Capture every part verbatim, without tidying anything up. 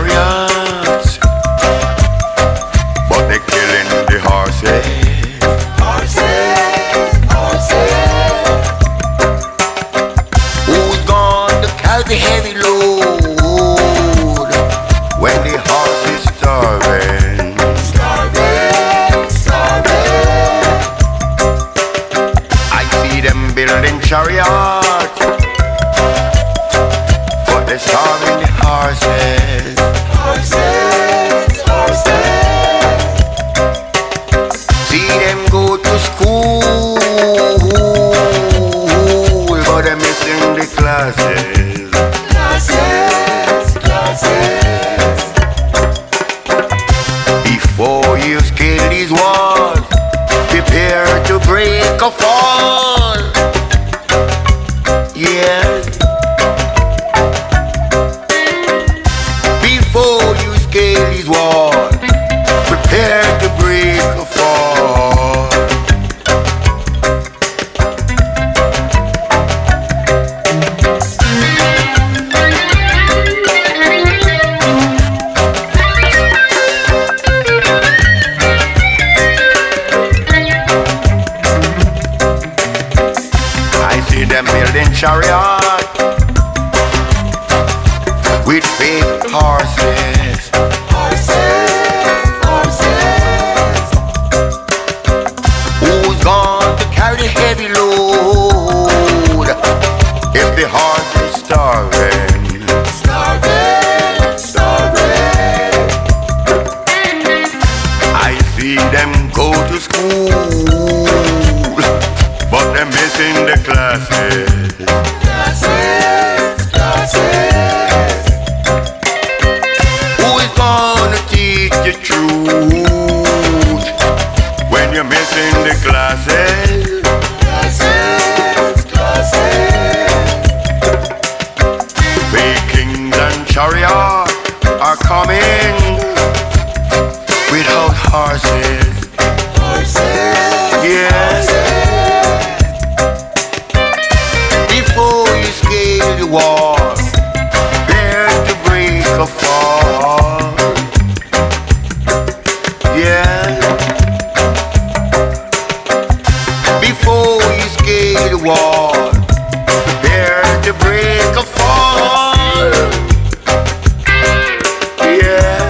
chariots, but they're killing the horses. Horses, horses. Who's gonna carry the heavy load when the horse is starving? Starving, starving. I see them building chariots, but they're starving the horses. Horses, horses. See them go to school, but they're missing the classes. Classes, classes. Before you scale these walls, prepare to break or fall. Yes. Before you scale these walls, prepare to break or fall. I see them building chariot with fake horses. Horses, horses. Who's going to carry the heavy load if the horse is starving? Starving, starving. I see them go to school, but they're missing the classes. Classes, classes. Who is gonna teach the truth when you're missing the classes? Classes, classes. Fake kings and chariots are coming without horses. Horses, Yes. Before you scale the wall, prepare to break or fall. Yeah. Before you scale the wall, prepare to break or fall. Yeah.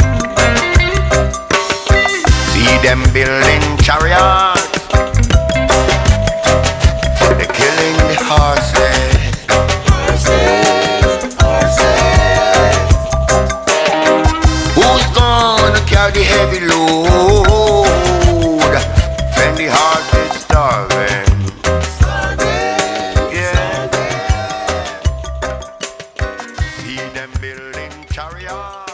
See them building chariots, they're killing the horses. horses, horses. Who's gonna carry the heavy load when the horse is starving? Starving, Yeah. starving. See them building chariots.